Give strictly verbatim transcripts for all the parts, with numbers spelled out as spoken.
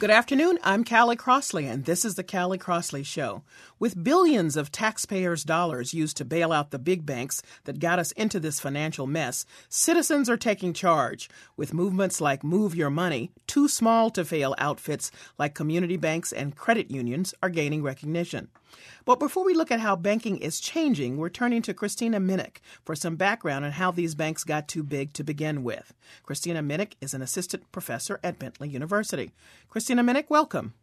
Good afternoon. I'm Callie Crossley, and this is the Callie Crossley Show. With billions of taxpayers' dollars used to bail out the big banks that got us into this financial mess, citizens are taking charge. With movements like Move Your Money, too small to fail outfits like community banks and credit unions are gaining recognition. But before we look at how banking is changing, we're turning to Christina Minnick for some background on how these banks got too big to begin with. Christina Minnick is an assistant professor at Bentley University. Christina Minnick, welcome.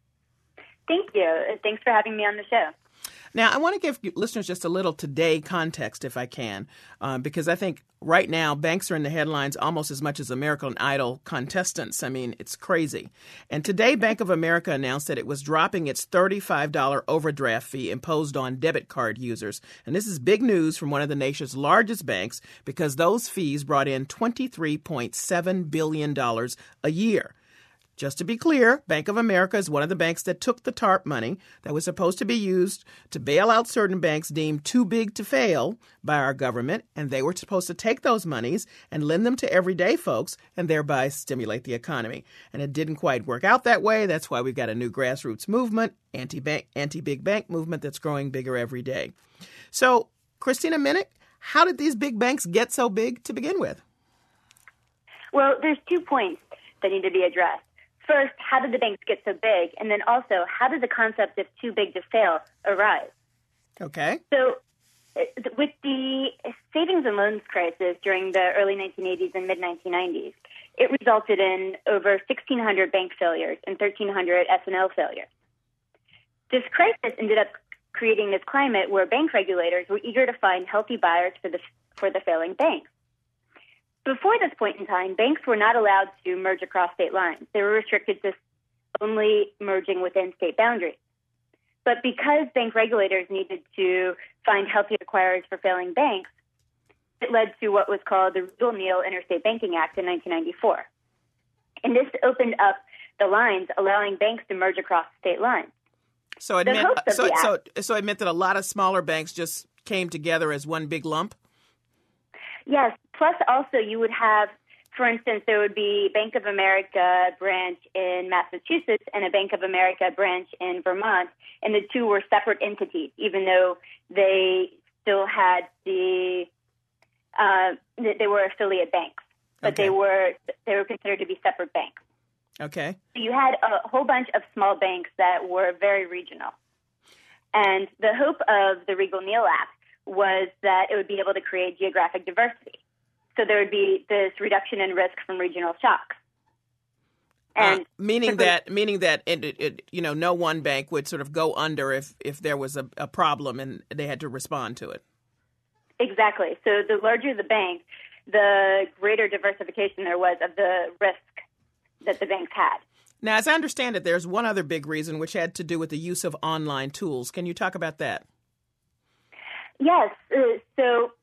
Thank you. Thanks for having me on the show. Now, I want to give listeners just a little today context, if I can, uh, because I think right now banks are in the headlines almost as much as American Idol contestants. I mean, it's crazy. And today, Bank of America announced that it was dropping its thirty-five dollars overdraft fee imposed on debit card users. And this is big news from one of the nation's largest banks because those fees brought in twenty-three point seven billion dollars a year. Just to be clear, Bank of America is one of the banks that took the TARP money that was supposed to be used to bail out certain banks deemed too big to fail by our government, and they were supposed to take those monies and lend them to everyday folks and thereby stimulate the economy. And it didn't quite work out that way. That's why we've got a new grassroots movement, anti-bank, anti-big bank movement that's growing bigger every day. So, Christina Minnick, how did these big banks get so big to begin with? Well, there's two points that need to be addressed. First, how did the banks get so big? And then also, how did the concept of too big to fail arise? Okay. So with the savings and loans crisis during the early nineteen eighties and mid nineteen nineties, it resulted in over sixteen hundred bank failures and thirteen hundred S and L failures. This crisis ended up creating this climate where bank regulators were eager to find healthy buyers for the, for the failing banks. Before this point in time, banks were not allowed to merge across state lines. They were restricted to only merging within state boundaries. But because bank regulators needed to find healthy acquirers for failing banks, it led to what was called the Regal-Neal Interstate Banking Act in nineteen ninety-four. And this opened up the lines, allowing banks to merge across state lines. So it, meant, so, so, so it meant that a lot of smaller banks just came together as one big lump? Yes. Plus, also, you would have, for instance, there would be Bank of America branch in Massachusetts and a Bank of America branch in Vermont, and the two were separate entities, even though they still had the uh, they were affiliate banks, but okay. they were they were considered to be separate banks. Okay. So you had a whole bunch of small banks that were very regional, and the hope of the Regal-Neal Act was that it would be able to create geographic diversity. So there would be this reduction in risk from regional shocks. And uh, meaning that, meaning that, it, it, you know, no one bank would sort of go under if, if there was a, a problem and they had to respond to it. Exactly. So the larger the bank, the greater diversification there was of the risk that the banks had. Now, as I understand it, there's one other big reason, which had to do with the use of online tools. Can you talk about that? Yes. Uh, so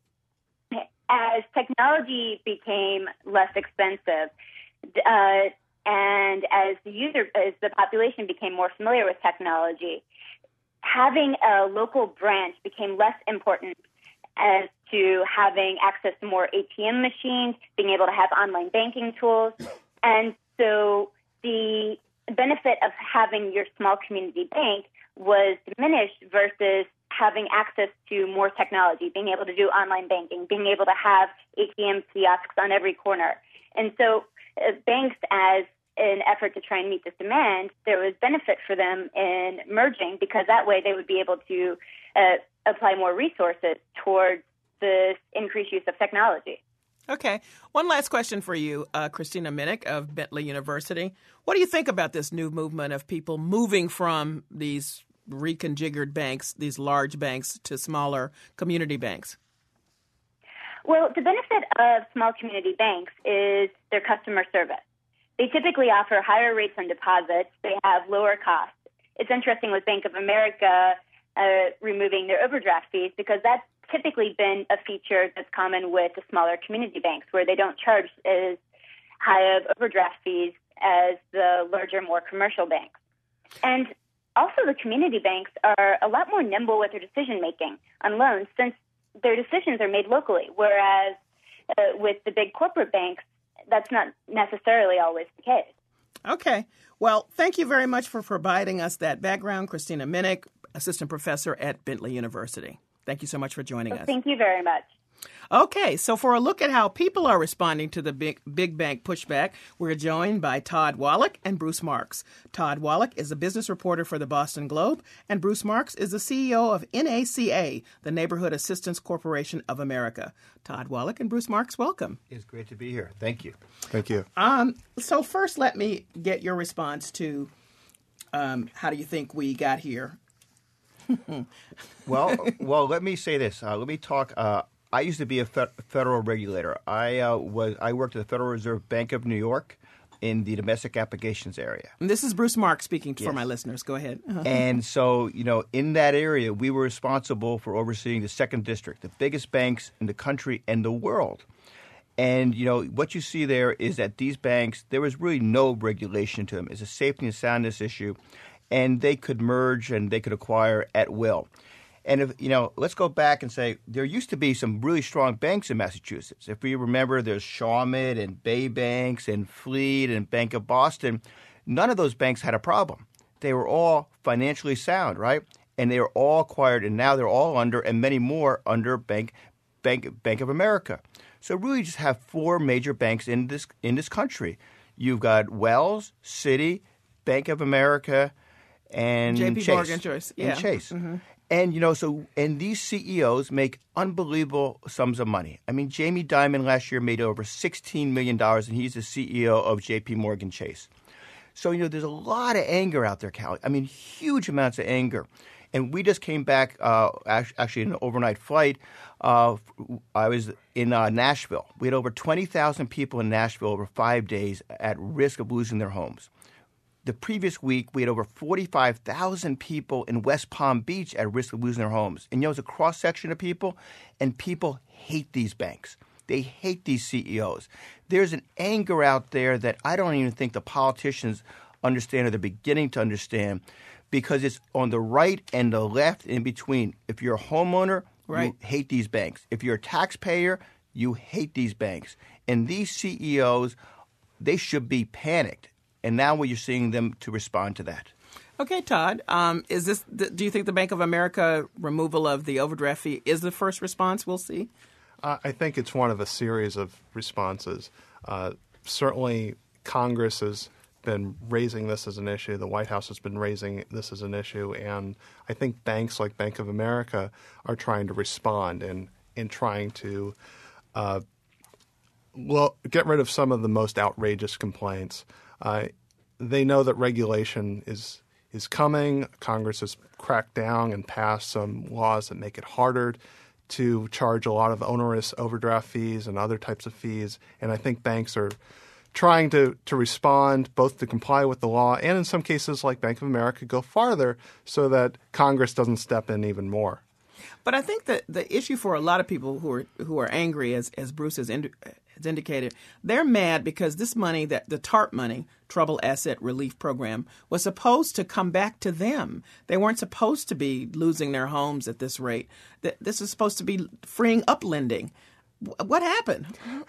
as technology became less expensive, uh, and as the user, as the population became more familiar with technology, having a local branch became less important as to having access to more A T M machines, being able to have online banking tools. And so the benefit of having your small community bank was diminished versus having access to more technology, being able to do online banking, being able to have A T M kiosks on every corner. And so uh, banks, as an effort to try and meet this demand, there was benefit for them in merging because that way they would be able to uh, apply more resources towards this increased use of technology. Okay. One last question for you, uh, Christina Minnick of Bentley University. What do you think about this new movement of people moving from these reconfigured banks, these large banks, to smaller community banks? Well, the benefit of small community banks is their customer service. They typically offer higher rates on deposits. They have lower costs. It's interesting with Bank of America uh, removing their overdraft fees because that's typically been a feature that's common with the smaller community banks where they don't charge as high of overdraft fees as the larger, more commercial banks. And also the community banks are a lot more nimble with their decision-making on loans since their decisions are made locally, whereas uh, with the big corporate banks, that's not necessarily always the case. Okay. Well, thank you very much for providing us that background. Christina Minnick, assistant professor at Bentley University. Thank you so much for joining well, us. Thank you very much. Okay, so for a look at how people are responding to the big, big bank pushback, we're joined by Todd Wallach and Bruce Marks. Todd Wallach is a business reporter for the Boston Globe, and Bruce Marks is the C E O of N A C A, the Neighborhood Assistance Corporation of America. Todd Wallach and Bruce Marks, welcome. It's great to be here. Thank you. Thank you. Um, so first, let me get your response to um, how do you think we got here? well, well, let me say this. Uh, let me talk. Uh, I used to be a fe- federal regulator. I uh, was I worked at the Federal Reserve Bank of New York in the domestic applications area. And this is Bruce Marks speaking for Yes. my listeners. Go ahead. Uh-huh. And so, you know, in that area, we were responsible for overseeing the second district, the biggest banks in the country and the world. And, you know, what you see there is that these banks, there was really no regulation to them. It's a safety and soundness issue, and they could merge and they could acquire at will. And, if you know, let's go back and say there used to be some really strong banks in Massachusetts. If we remember, there's Shawmut and Bay Banks and Fleet and Bank of Boston. None of those banks had a problem. They were all financially sound, right? And they were all acquired, and now they're all under, and many more under Bank Bank Bank of America. So really just have four major banks in this in this country. You've got Wells, Citi, Bank of America, and J P Chase. Morgan Chase. Yeah. And Chase. Mm-hmm. And, you know, so, and these C E Os make unbelievable sums of money. I mean, Jamie Dimon last year made over sixteen million dollars, and he's the C E O of J P Morgan Chase. So, you know, there's a lot of anger out there, Callie. I mean, huge amounts of anger. And we just came back, uh, actually, in an overnight flight. Uh, I was in uh, Nashville. We had over twenty thousand people in Nashville over five days at risk of losing their homes. The previous week, we had over forty-five thousand people in West Palm Beach at risk of losing their homes. And, you know, it's a cross-section of people, and people hate these banks. They hate these C E Os. There's an anger out there that I don't even think the politicians understand or they're beginning to understand, because it's on the right and the left in between. If you're a homeowner, right, you hate these banks. If you're a taxpayer, you hate these banks. And these C E Os, they should be panicked. And now we're seeing them to respond to that. Okay, Todd, um, is this? Do you think the Bank of America removal of the overdraft fee is the first response we'll see? Uh, I think it's one of a series of responses. Uh, certainly, Congress has been raising this as an issue. The White House has been raising this as an issue. And I think banks like Bank of America are trying to respond and, and trying to uh, well, get rid of some of the most outrageous complaints. Uh, they know that regulation is is coming. Congress has cracked down and passed some laws that make it harder to charge a lot of onerous overdraft fees and other types of fees. And I think banks are trying to, to respond, both to comply with the law and in some cases, like Bank of America, go farther so that Congress doesn't step in even more. But I think that the issue for a lot of people who are who are angry, as as Bruce has, ind- has indicated, they're mad because this money, that the TARP money, Trouble Asset Relief Program, was supposed to come back to them. They weren't supposed to be losing their homes at this rate. Th- This is supposed to be freeing up lending. W- What happened?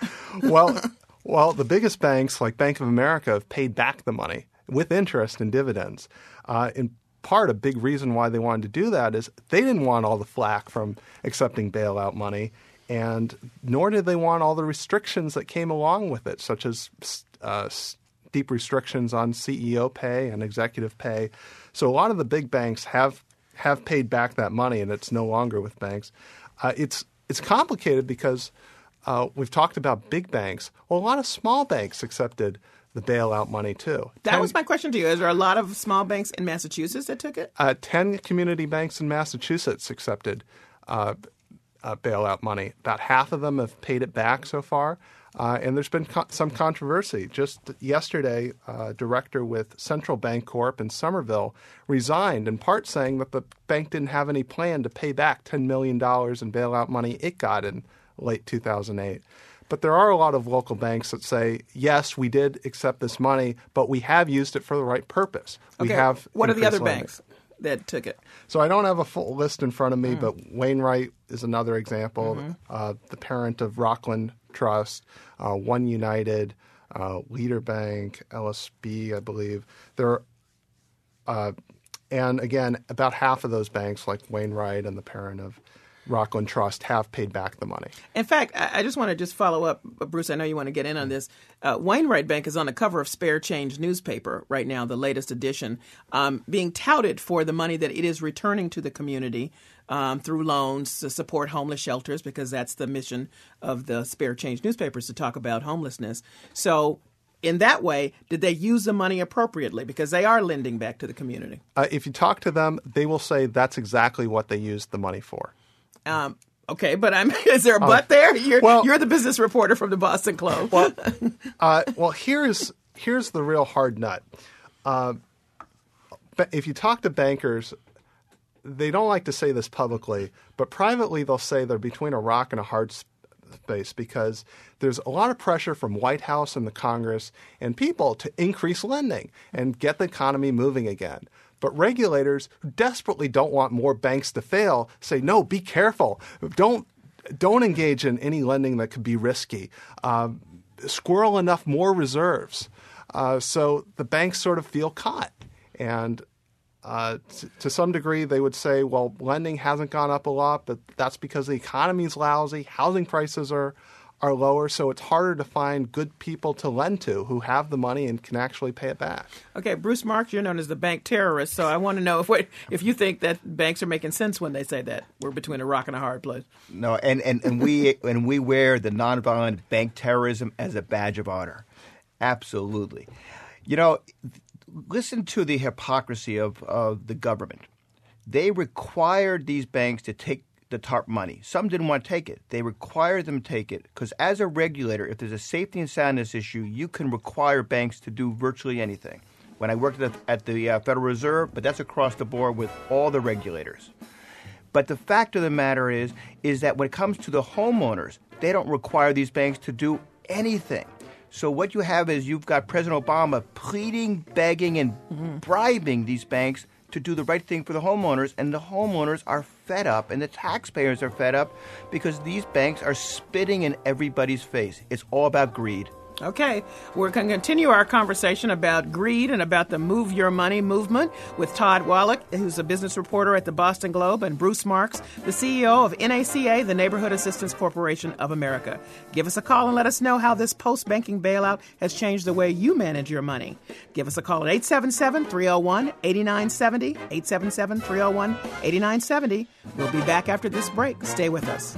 Well, well, the biggest banks like Bank of America have paid back the money with interest and dividends. Uh, in part, a big reason why they wanted to do that is they didn't want all the flack from accepting bailout money, and nor did they want all the restrictions that came along with it, such as uh, deep restrictions on C E O pay and executive pay. So a lot of the big banks have have paid back that money, and it's no longer with banks. Uh, it's it's complicated because uh, we've talked about big banks. Well, a lot of small banks accepted the bailout money too. That ten, was my question to you. Is there a lot of small banks in Massachusetts that took it? Uh, ten community banks in Massachusetts accepted uh, uh, bailout money. About half of them have paid it back so far. Uh, and there's been co- some controversy. Just yesterday, a director with Central Bank Corp in Somerville resigned, in part saying that the bank didn't have any plan to pay back ten million dollars in bailout money it got in late two thousand eight. But there are a lot of local banks that say, yes, we did accept this money, but we have used it for the right purpose. We Okay. have What are the increased other lending. banks that took it? So I don't have a full list in front of me, Mm. but Wainwright is another example. Mm-hmm. Uh, the parent of Rockland Trust, uh, One United, uh, Leader Bank, L S B, I believe. There, uh, and again, about half of those banks, like Wainwright and the parent of Rockland Trust, have paid back the money. In fact, I just want to just follow up, Bruce. I know you want to get in on this. Uh, Wainwright Bank is on the cover of Spare Change newspaper right now, the latest edition, um, being touted for the money that it is returning to the community um, through loans to support homeless shelters, because that's the mission of the Spare Change newspapers, to talk about homelessness. So in that way, did they use the money appropriately? Because they are lending back to the community. Uh, if you talk to them, they will say that's exactly what they used the money for. Um, okay, but I'm, is there a but uh, there? You're, well, you're the business reporter from the Boston Globe. well, uh, well, here's here's the real hard nut. Uh, if you talk to bankers, they don't like to say this publicly, but privately they'll say they're between a rock and a hard space, because there's a lot of pressure from White House and the Congress and people to increase lending and get the economy moving again. But regulators who desperately don't want more banks to fail say, no, be careful. Don't don't engage in any lending that could be risky. Uh, squirrel enough more reserves. Uh, so the banks sort of feel caught. And uh, t- to some degree, they would say, well, lending hasn't gone up a lot, but that's because the economy is lousy. Housing prices are are lower, so it's harder to find good people to lend to who have the money and can actually pay it back. Okay, Bruce Marks, you're known as the bank terrorist, so I want to know if if you think that banks are making sense when they say that we're between a rock and a hard place. No, and, and, and we and we wear the nonviolent bank terrorism as a badge of honor. Absolutely. You know, listen to the hypocrisy of, of the government. They required these banks to take the TARP money. Some didn't want to take it. They required them to take it because as a regulator, if there's a safety and soundness issue, you can require banks to do virtually anything. When I worked at the, at the uh, Federal Reserve, but that's across the board with all the regulators. But the fact of the matter is, is that when it comes to the homeowners, they don't require these banks to do anything. So what you have is you've got President Obama pleading, begging, and mm-hmm. bribing these banks to do the right thing for the homeowners, and the homeowners are fed up, and the taxpayers are fed up because these banks are spitting in everybody's face. It's all about greed. Okay, we're going to continue our conversation about greed and about the Move Your Money movement with Todd Wallach, who's a business reporter at the Boston Globe, and Bruce Marks, the C E O of N A C A, the Neighborhood Assistance Corporation of America. Give us a call and let us know how this post-banking bailout has changed the way you manage your money. Give us a call at eight seven seven, three oh one, eight nine seven oh, eight seven seven, three oh one, eight nine seven oh. We'll be back after this break. Stay with us.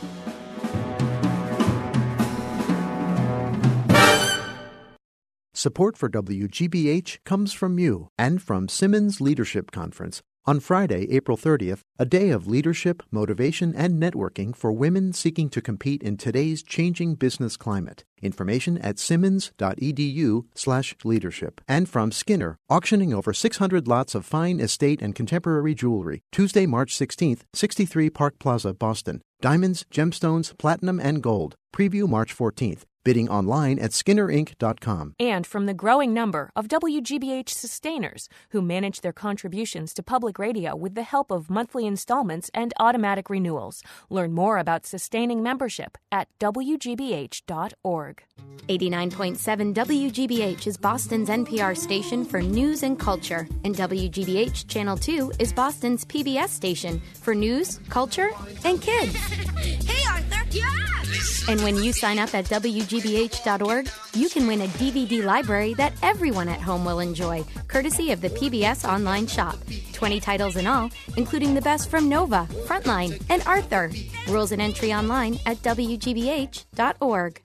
Support for W G B H comes from you and from Simmons Leadership Conference on Friday, April thirtieth, a day of leadership, motivation, and networking for women seeking to compete in today's changing business climate. Information at simmons.edu slash leadership. And from Skinner, auctioning over six hundred lots of fine estate and contemporary jewelry. Tuesday, March sixteenth, sixty-three Park Plaza, Boston. Diamonds, gemstones, platinum, and gold. Preview March fourteenth. Bidding online at skinner inc dot com. And from the growing number of W G B H sustainers who manage their contributions to public radio with the help of monthly installments and automatic renewals. Learn more about sustaining membership at w g b h dot org. eighty-nine point seven W G B H is Boston's N P R station for news and culture, and W G B H Channel two is Boston's P B S station for news, culture, and kids. Hey, Arthur! Yes! And when you sign up at w g b h dot org, you can win a D V D library that everyone at home will enjoy, courtesy of the P B S online shop. twenty titles in all, including the best from Nova, Frontline, and Arthur. Rules and entry online at w g b h dot org.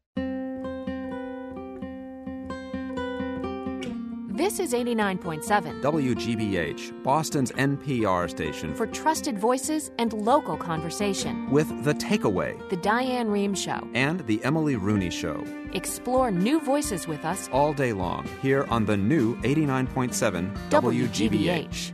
This is eighty-nine point seven W G B H, Boston's N P R station for trusted voices and local conversation. With The Takeaway, The Diane Rehm Show, and The Emily Rooney Show. Explore new voices with us all day long here on the new eighty-nine point seven W G B H.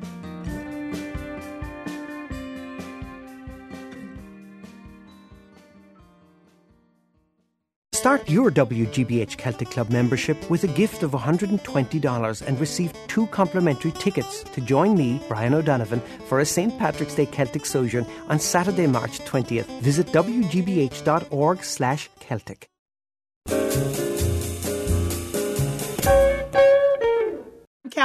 Start your W G B H Celtic Club membership with a gift of one hundred twenty dollars and receive two complimentary tickets to join me, Brian O'Donovan, for a Saint Patrick's Day Celtic sojourn on Saturday, March twentieth. Visit w g b h dot org slash Celtic.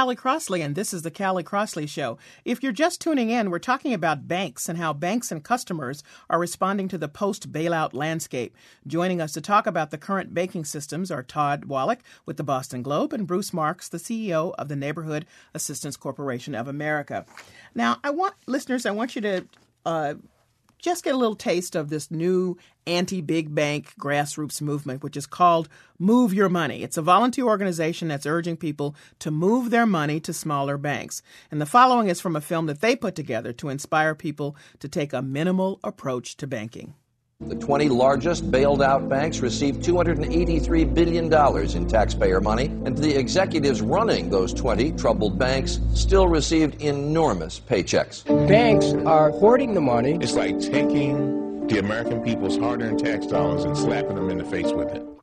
Callie Crossley, and this is the Callie Crossley Show. If you're just tuning in, we're talking about banks and how banks and customers are responding to the post-bailout landscape. Joining us to talk about the current banking systems are Todd Wallach with the Boston Globe and Bruce Marks, the C E O of the Neighborhood Assistance Corporation of America. Now, I want listeners, I want you to uh, just get a little taste of this new anti-big bank grassroots movement, which is called Move Your Money. It's a volunteer organization that's urging people to move their money to smaller banks. And the following is from a film that they put together to inspire people to take a minimal approach to banking. The twenty largest bailed-out banks received two hundred eighty-three billion dollars in taxpayer money, and the executives running those twenty troubled banks still received enormous paychecks. Banks are hoarding the money. It's like taking the American people's hard-earned tax dollars and slapping them in the face with it.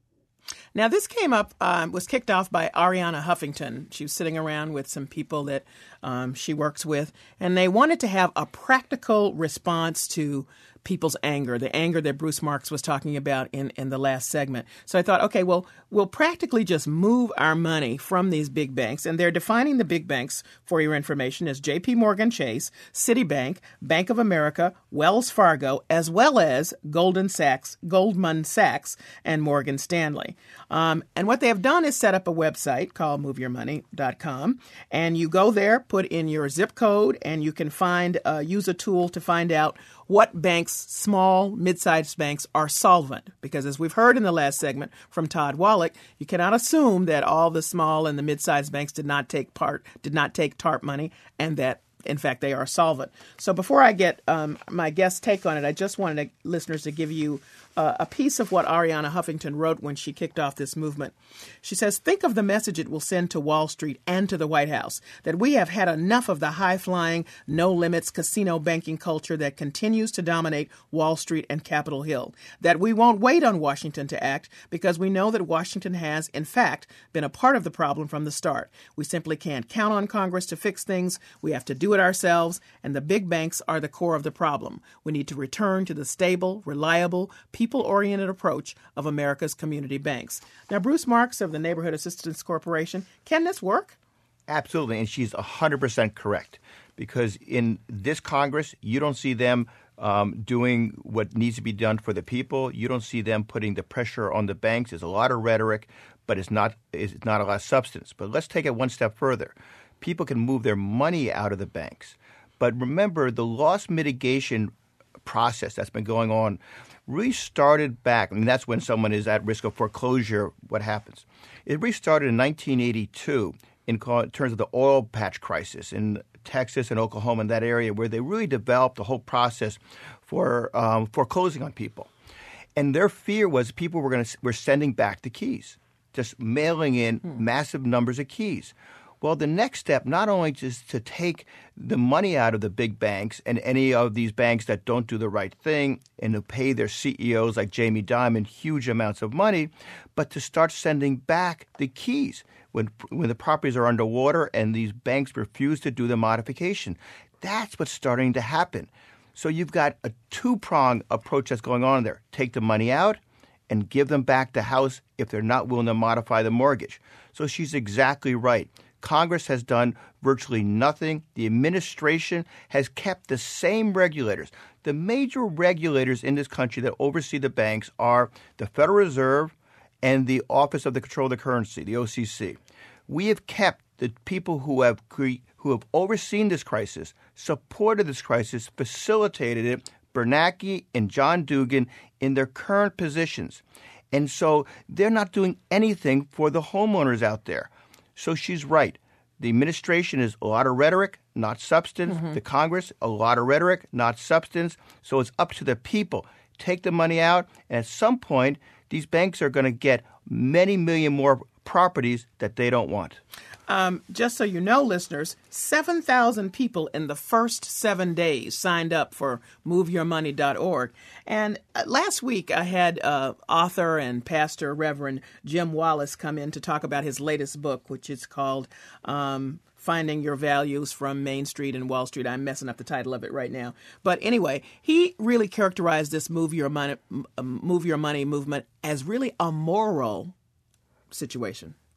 Now, this came up, um, was kicked off by Arianna Huffington. She was sitting around with some people that um, she works with, and they wanted to have a practical response to people's anger, the anger that Bruce Marks was talking about in, in the last segment. So I thought, okay, well, we'll practically just move our money from these big banks. And they're defining the big banks, for your information, as J P Morgan Chase, Citibank, Bank of America, Wells Fargo, as well as Goldman Sachs, Goldman Sachs, and Morgan Stanley. Um, and what they have done is set up a website called move your money dot com. And you go there, put in your zip code, and you can find, uh, use a tool to find out what banks, small, mid-sized banks, are solvent. Because as we've heard in the last segment from Todd Wallach, you cannot assume that all the small and the mid-sized banks did not take part, did not take TARP money, and that, in fact, they are solvent. So before I get um, my guest's take on it, I just wanted to, listeners to give you uh, a piece of what Arianna Huffington wrote when she kicked off this movement. She says, think of the message it will send to Wall Street and to the White House, that we have had enough of the high-flying, no-limits casino banking culture that continues to dominate Wall Street and Capitol Hill, that we won't wait on Washington to act because we know that Washington has, in fact, been a part of the problem from the start. We simply can't count on Congress to fix things. We have to do it ourselves, and the big banks are the core of the problem. We need to return to the stable, reliable, people-oriented approach of America's community banks. Now, Bruce Marks of the Neighborhood Assistance Corporation, can this work? Absolutely, and she's one hundred percent correct. Because in this Congress, you don't see them um, doing what needs to be done for the people. You don't see them putting the pressure on the banks. There's a lot of rhetoric, but it's not, it's not a lot of substance. But let's take it one step further. People can move their money out of the banks. But remember, the loss mitigation process that's been going on really started back, I mean, that's when someone is at risk of foreclosure, what happens. It really started in nineteen eighty-two in terms of the oil patch crisis in Texas and Oklahoma, in that area, where they really developed a whole process for um, foreclosing on people. And their fear was people were going to were sending back the keys, just mailing in hmm. massive numbers of keys. Well, the next step not only is to take the money out of the big banks and any of these banks that don't do the right thing and to pay their C E Os like Jamie Dimon huge amounts of money, but to start sending back the keys when when the properties are underwater and these banks refuse to do the modification. That's what's starting to happen. So you've got a two-pronged approach that's going on there. Take the money out and give them back the house if they're not willing to modify the mortgage. So she's exactly right. Congress has done virtually nothing. The administration has kept the same regulators. The major regulators in this country that oversee the banks are the Federal Reserve and the Office of the Control of the Currency, the O C C. We have kept the people who have cre- who have overseen this crisis, supported this crisis, facilitated it, Bernanke and John Dugan, in their current positions. And so they're not doing anything for the homeowners out there. So she's right. The administration is a lot of rhetoric, not substance. Mm-hmm. The Congress, a lot of rhetoric, not substance. So it's up to the people. Take the money out, and at some point, these banks are going to get many million more properties that they don't want. Um, just so you know, listeners, seven thousand people in the first seven days signed up for move your money dot org. And uh, last week I had uh, author and pastor Reverend Jim Wallace come in to talk about his latest book, which is called um, Finding Your Values from Main Street and Wall Street. I'm messing up the title of it right now. But anyway, he really characterized this Move Your Money, Move Your Money movement as really a moral situation.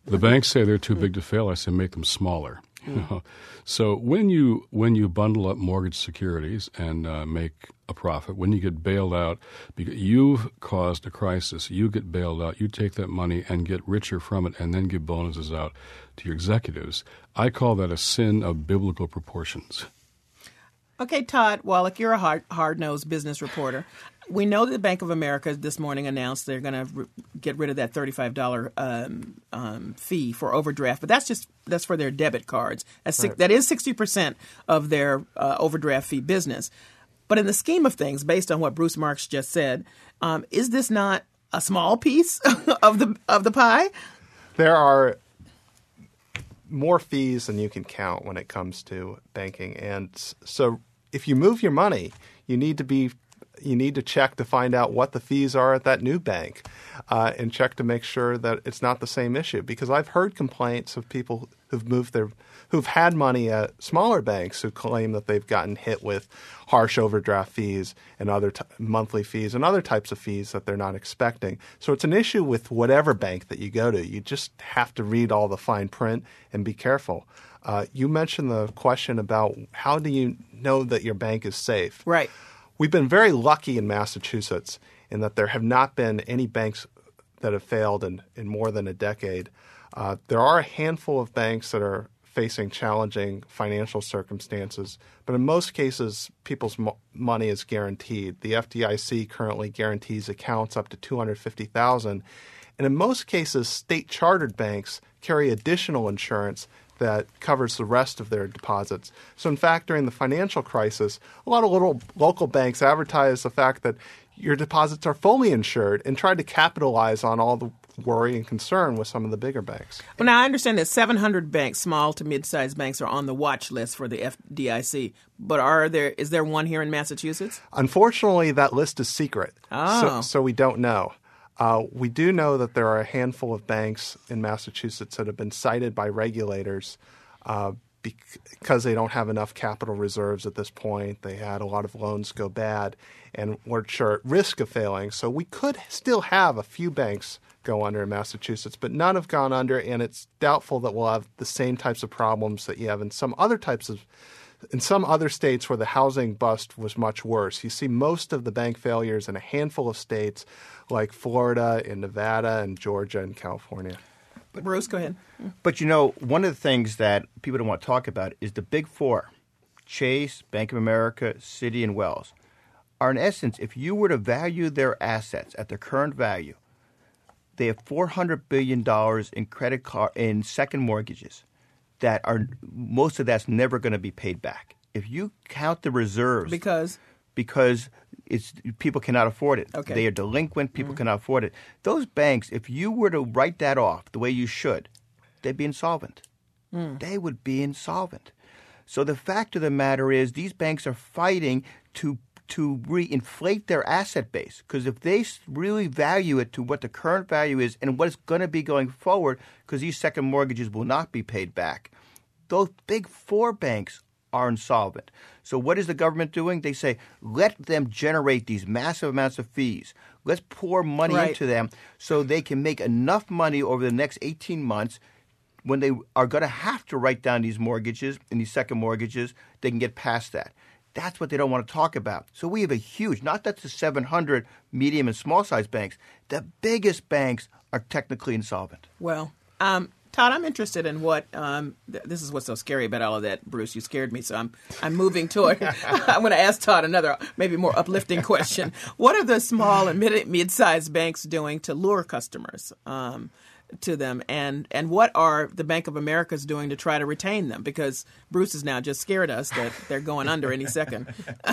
The banks say they're too big to fail. I say make them smaller. You know? So when you when you bundle up mortgage securities and uh, make a profit, when you get bailed out, because you've caused a crisis, you get bailed out, you take that money and get richer from it and then give bonuses out to your executives. I call that a sin of biblical proportions. Okay, Todd Wallach, you're a hard, hard-nosed business reporter. We know that Bank of America this morning announced they're going to re- get rid of that thirty-five dollars um, um, fee for overdraft, but that's just that's for their debit cards. That's right. That is sixty percent of their uh, overdraft fee business. But in the scheme of things, based on what Bruce Marks just said, um, is this not a small piece of the of the pie? There are more fees than you can count when it comes to banking, and so if you move your money, you need to be you need to check to find out what the fees are at that new bank, uh, and check to make sure that it's not the same issue. Because I've heard complaints of people who've moved their who've had money at smaller banks who claim that they've gotten hit with harsh overdraft fees and other t- monthly fees and other types of fees that they're not expecting. So it's an issue with whatever bank that you go to. You just have to read all the fine print and be careful. Uh, you mentioned the question about how do you know that your bank is safe? Right. We've been very lucky in Massachusetts in that there have not been any banks that have failed in, in more than a decade. Uh, there are a handful of banks that are facing challenging financial circumstances, but in most cases, people's mo- money is guaranteed. The F D I C currently guarantees accounts up to two hundred fifty thousand dollars, and in most cases, state-chartered banks carry additional insurance that covers the rest of their deposits. So in fact, during the financial crisis, a lot of little local banks advertised the fact that your deposits are fully insured and tried to capitalize on all the worry and concern with some of the bigger banks. Well, now I understand that seven hundred banks, small to mid-sized banks, are on the watch list for the F D I C. But are there is there one here in Massachusetts? Unfortunately, that list is secret. Oh. So, so we don't know. Uh, we do know that there are a handful of banks in Massachusetts that have been cited by regulators uh, because they don't have enough capital reserves at this point. They had a lot of loans go bad and were sure at risk of failing. So we could still have a few banks go under in Massachusetts, but none have gone under, and it's doubtful that we'll have the same types of problems that you have in some other types of in some other states where the housing bust was much worse. You see most of the bank failures in a handful of states like Florida and Nevada and Georgia and California. But Bruce, go ahead. But, you know, one of the things that people don't want to talk about is the big four, Chase, Bank of America, Citi, and Wells, are in essence, if you were to value their assets at their current value, they have four hundred billion dollars in credit card in second mortgages that are most of that's never going to be paid back. If you count the reserves, because because it's people cannot afford it. Okay. They are delinquent. People Mm. cannot afford it. Those banks, if you were to write that off the way you should, they'd be insolvent. Mm. They would be insolvent. So the fact of the matter is, these banks are fighting to to reinflate their asset base, because if they really value it to what the current value is and what it's going to be going forward, because these second mortgages will not be paid back, those big four banks are insolvent. So what is the government doing? They say, let them generate these massive amounts of fees. Let's pour money Right. into them so they can make enough money over the next eighteen months when they are going to have to write down these mortgages and these second mortgages, they can get past that. That's what they don't want to talk about. So we have a huge, not that the seven hundred medium and small-sized banks, the biggest banks are technically insolvent. Well, um, Todd, I'm interested in what um, th- this is what's so scary about all of that, Bruce. You scared me, so I'm I'm moving toward. I'm going to ask Todd another, maybe more uplifting question. What are the small and mid mid-sized banks doing to lure customers um, to them, and and what are the Bank of America's doing to try to retain them? Because Bruce has now just scared us that they're going under any second.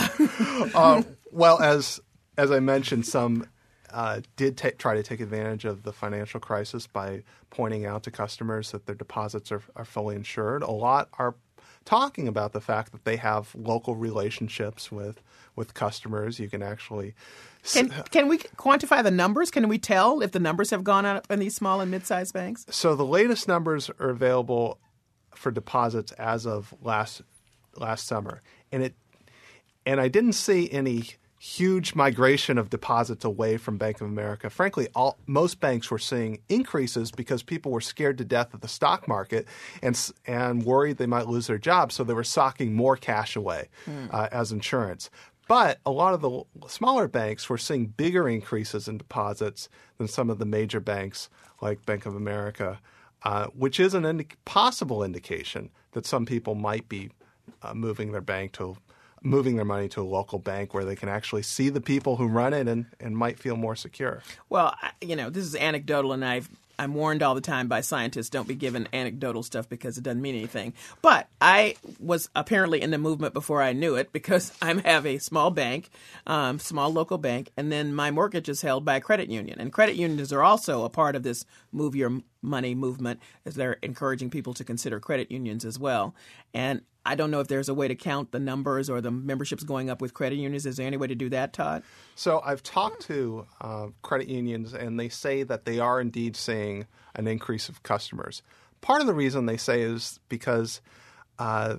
uh, well, as as I mentioned, some uh, did ta- try to take advantage of the financial crisis by pointing out to customers that their deposits are, are fully insured. A lot are talking about the fact that they have local relationships with with customers. You can actually Can can we quantify the numbers? Can we tell if the numbers have gone up in these small and mid-sized banks? So the latest numbers are available for deposits as of last last summer, and it and I didn't see any huge migration of deposits away from Bank of America. Frankly, all, most banks were seeing increases because people were scared to death of the stock market and and worried they might lose their jobs, so they were socking more cash away mm. uh, as insurance. But a lot of the smaller banks were seeing bigger increases in deposits than some of the major banks like Bank of America, uh, which is an indi- possible indication that some people might be uh, moving their bank to moving their money to a local bank where they can actually see the people who run it and, and might feel more secure. Well, you know, this is anecdotal, and I've I'm warned all the time by scientists, don't be given anecdotal stuff because it doesn't mean anything. But I was apparently in the movement before I knew it because I have a small bank, um, small local bank, and then my mortgage is held by a credit union. And credit unions are also a part of this Move Your Money movement, as they're encouraging people to consider credit unions as well. And I don't know if there's a way to count the numbers or the memberships going up with credit unions. Is there any way to do that, Todd? So I've talked to uh, credit unions, and they say that they are indeed seeing an increase of customers. Part of the reason they say is because uh,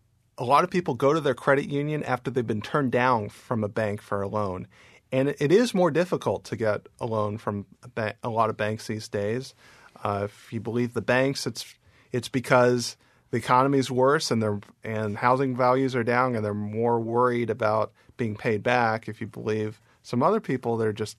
a lot of people go to their credit union after they've been turned down from a bank for a loan. And it is more difficult to get a loan from a, ba- a lot of banks these days. Uh, if you believe the banks, it's it's because the economy's worse and they're and housing values are down and they're more worried about being paid back. If you believe some other people, they're just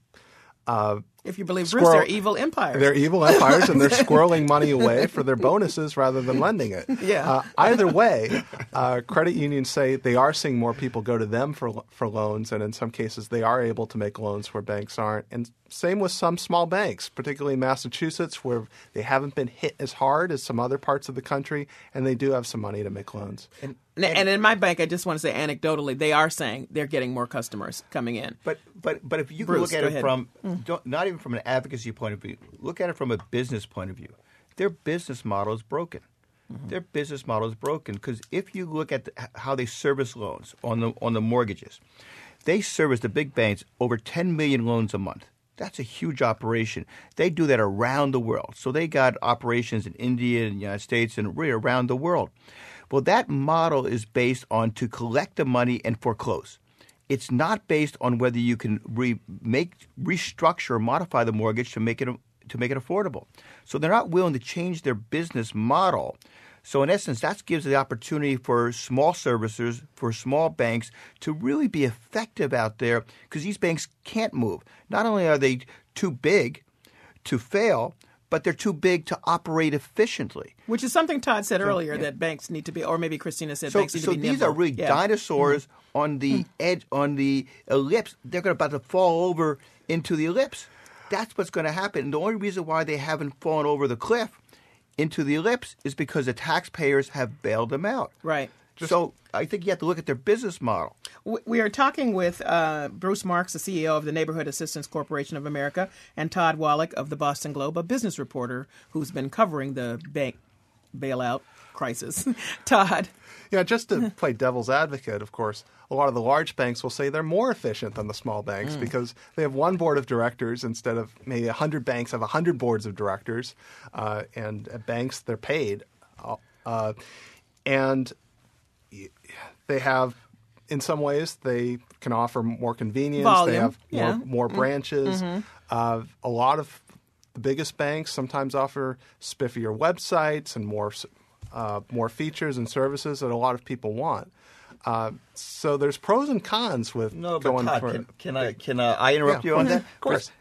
uh, if you believe squirrel- Bruce, they're evil empires. They're evil empires, and they're squirreling money away for their bonuses rather than lending it. Yeah. Uh, either way, uh, credit unions say they are seeing more people go to them for for loans, and in some cases, they are able to make loans where banks aren't. And same with some small banks, particularly in Massachusetts, where they haven't been hit as hard as some other parts of the country, and they do have some money to make loans. And, and, and in my bank, I just want to say anecdotally, they are saying they're getting more customers coming in. But but but if you Bruce, look at go it ahead. from Mm. don't, not even from an advocacy point of view, look at it from a business point of view. Their business model is broken. Mm-hmm. Their business model is broken because if you look at the, how they service loans on the on the mortgages, they service the big banks over ten million loans a month. That's a huge operation. They do that around the world. So they got operations in India and the United States and really around the world. Well, that model is based on to collect the money and foreclose. It's not based on whether you can re- make, restructure or modify the mortgage to make it to make it affordable. So they're not willing to change their business model. So in essence, that gives the opportunity for small servicers, for small banks to really be effective out there because these banks can't move. Not only are they too big to fail, but they're too big to operate efficiently. Which is something Todd said So, earlier, yeah. that banks need to be, or maybe Christina said So, banks need so to be nimble. these are really Yeah. dinosaurs Mm-hmm. on the edge, on the ellipse. They're going to about to fall over into the ellipse. That's what's going to happen. And the only reason why they haven't fallen over the cliff into the ellipse is because the taxpayers have bailed them out. Right. So I think you have to look at their business model. We are talking with uh, Bruce Marks, the C E O of the Neighborhood Assistance Corporation of America, and Todd Wallach of the Boston Globe, a business reporter who's been covering the bank bailout crisis. Todd. Yeah, just to play devil's advocate, of course, a lot of the large banks will say they're more efficient than the small banks Mm. because they have one board of directors instead of maybe one hundred banks have one hundred boards of directors. Uh, and at banks, they're paid. Uh, and they have, in some ways, they can offer more convenience. Volume, They have more, yeah. more branches. Mm-hmm. Uh, a lot of the biggest banks sometimes offer spiffier websites and more uh, more features and services that a lot of people want. Uh, so there's pros and cons with No, but going Todd, for. can, can I can uh, I interrupt Yeah, you on okay, that? of course.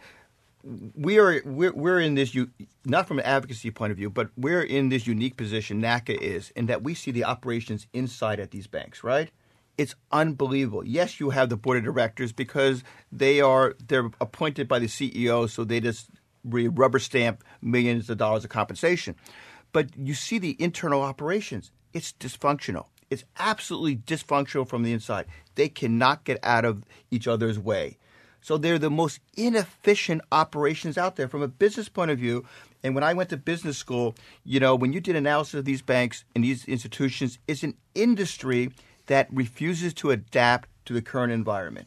We are we're, we're in this u- not from an advocacy point of view, but we're in this unique position. NACA is in that we see the operations inside at these banks, right? It's unbelievable. Yes, you have the board of directors because they are they're appointed by the C E O, so they just re- rubber stamp millions of dollars of compensation. But you see the internal operations; it's dysfunctional. It's absolutely dysfunctional from the inside. They cannot get out of each other's way. So they're the most inefficient operations out there from a business point of view. And when I went to business school, you know, when you did analysis of these banks and these institutions, it's an industry that refuses to adapt to the current environment.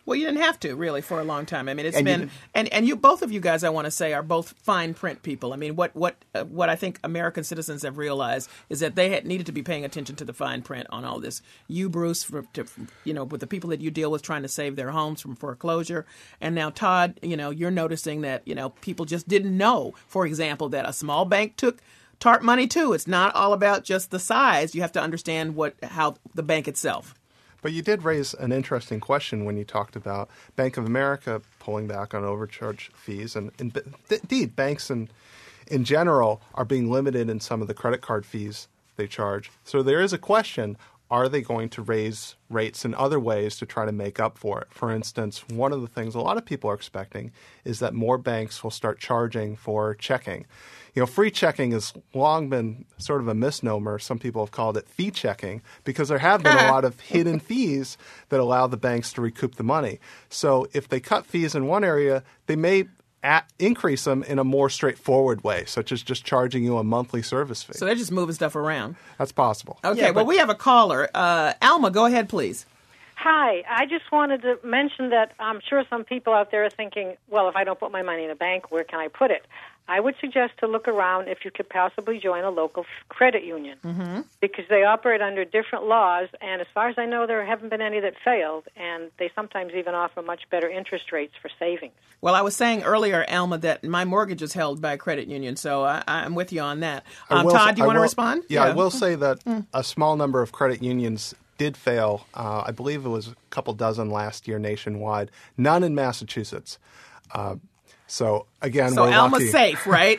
Well, you didn't have to, really, for a long time. I mean, it's And you been didn't- and, and you both of you guys, I want to say, are both fine print people. I mean, what what uh, what I think American citizens have realized is that they had needed to be paying attention to the fine print on all this. You, Bruce, for, to, you know, with the people that you deal with trying to save their homes from foreclosure, and now Todd, you know, you're noticing that you know people just didn't know, for example, that a small bank took TARP money too. It's not all about just the size. You have to understand what how the bank itself. But you did raise an interesting question when you talked about Bank of America pulling back on overcharge fees. And, and indeed, banks in, in general are being limited in some of the credit card fees they charge. So there is a question, are they going to raise rates in other ways to try to make up for it? For instance, one of the things a lot of people are expecting is that more banks will start charging for checking. You know, free checking has long been sort of a misnomer. Some people have called it fee checking because there have been a lot of hidden fees that allow the banks to recoup the money. So if they cut fees in one area, they may at, increase them in a more straightforward way, such as just charging you a monthly service fee. So they're just moving stuff around. That's possible. Okay, Yeah, well, but- we have a caller. Uh, Alma, go ahead, please. Hi. I just wanted to mention that I'm sure some people out there are thinking, well, if I don't put my money in a bank, where can I put it? I would suggest to look around if you could possibly join a local credit union Mm-hmm. because they operate under different laws, and as far as I know, there haven't been any that failed, and they sometimes even offer much better interest rates for savings. Well, I was saying earlier, Alma, that my mortgage is held by a credit union, so I, I'm with you on that. I Um, will- Todd, do you I want to will- respond? Yeah, I will say that a small number of credit unions did fail. Uh, I believe it was a couple dozen last year nationwide. None in Massachusetts. Uh, so again, So we're Alma's lucky. safe, right?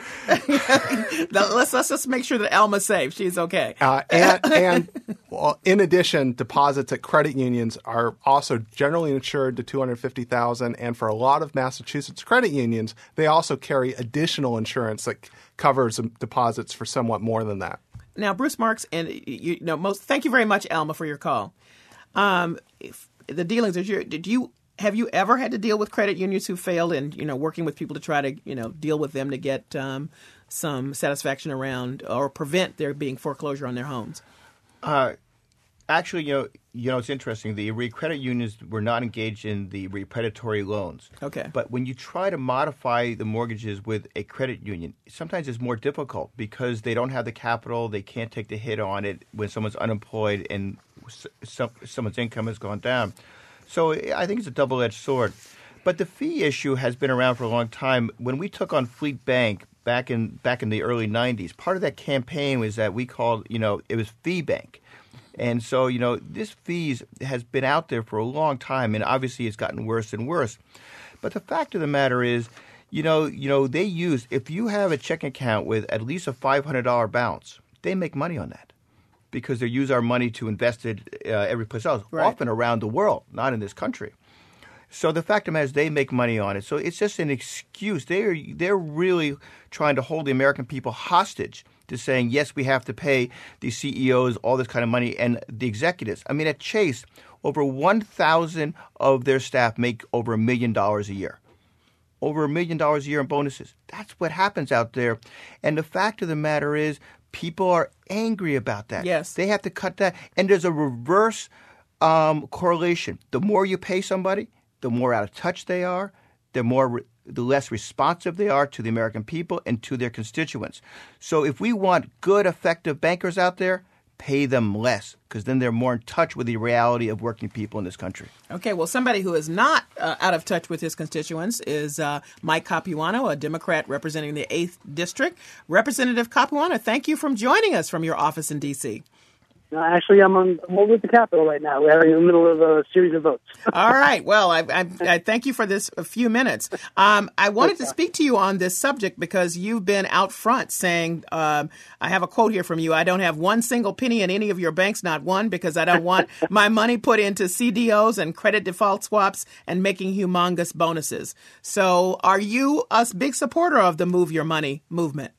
let's let's just make sure that Alma's safe. She's okay. Uh, and and well, in addition, deposits at credit unions are also generally insured to two hundred fifty thousand dollars, and for a lot of Massachusetts credit unions, they also carry additional insurance that covers deposits for somewhat more than that. Now, Bruce Marks, and you, you know, most. Thank you very much, Alma, for your call. Um, if the dealings. Did you, did you have you ever had to deal with credit unions who failed, and you know, working with people to try to you know deal with them to get um, some satisfaction around or prevent there being foreclosure on their homes? Uh, actually, you know, you know, it's interesting. The re- credit unions were not engaged in the re- predatory loans. Okay. But when you try to modify the mortgages with a credit union, sometimes it's more difficult because they don't have the capital. They can't take the hit on it when someone's unemployed and s- some, someone's income has gone down. So I think it's a double-edged sword. But the fee issue has been around for a long time. When we took on Fleet Bank back in back in the early nineties, part of that campaign was that we called, you know, it was Fee Bank. And so, you know, this fees has been out there for a long time, and obviously it's gotten worse and worse. But the fact of the matter is, you know, you know, they use, if you have a checking account with at least a five hundred dollars balance, they make money on that because they use our money to invest it uh, every place else, Right. often around the world, not in this country. So the fact of the matter is they make money on it. So it's just an excuse. They're, they're really trying to hold the American people hostage to saying, yes, we have to pay these C E Os all this kind of money and the executives. I mean, at Chase, over one thousand of their staff make over a million dollars a year. Over a million dollars a year in bonuses. That's what happens out there. And the fact of the matter is people are angry about that. Yes. They have to cut that. And there's a reverse um, correlation. The more you pay somebody, the more out of touch they are, the more re- the less responsive they are to the American people and to their constituents. So if we want good, effective bankers out there, pay them less because then they're more in touch with the reality of working people in this country. Okay, well, somebody who is not uh, out of touch with his constituents is uh, Mike Capuano, a Democrat representing the eighth District. Representative Capuano, thank you for joining us from your office in D C Uh, actually, I'm, on, I'm over at the Capitol right now. We're in the middle of a series of votes. All right. Well, I, I, I thank you for this a few minutes. Um, I wanted to speak to you on this subject because you've been out front saying, um, I have a quote here from you, I don't have one single penny in any of your banks, not one, because I don't want my money put into C D Os and credit default swaps and making humongous bonuses. So are you a big supporter of the Move Your Money movement?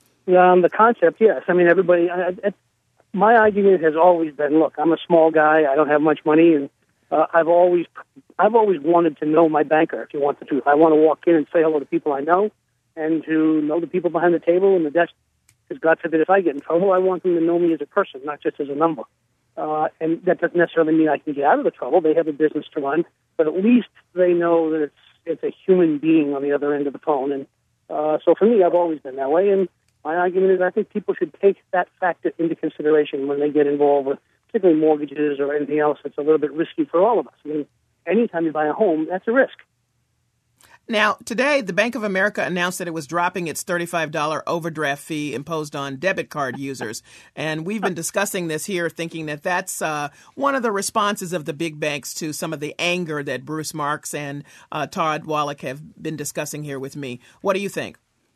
Um, the concept, yes. I mean, everybody... I, I, my argument has always been, look, I'm a small guy. I don't have much money, and uh, I've always, I've always wanted to know my banker. If you want the truth, I want to walk in and say hello to people I know, and to know the people behind the table and the desk. Because God forbid, if I get in trouble, I want them to know me as a person, not just as a number. Uh, and that doesn't necessarily mean I can get out of the trouble. They have a business to run, but at least they know that it's it's a human being on the other end of the phone. And uh, so for me, I've always been that way. And my argument is I think people should take that factor into consideration when they get involved with particularly mortgages or anything else that's a little bit risky for all of us. I mean, anytime you buy a home, that's a risk. Now, today, the Bank of America announced that it was dropping its thirty-five dollars overdraft fee imposed on debit card users. And we've been discussing this here, thinking that that's uh, one of the responses of the big banks to some of the anger that Bruce Marks and uh, Todd Wallach have been discussing here with me. What do you think?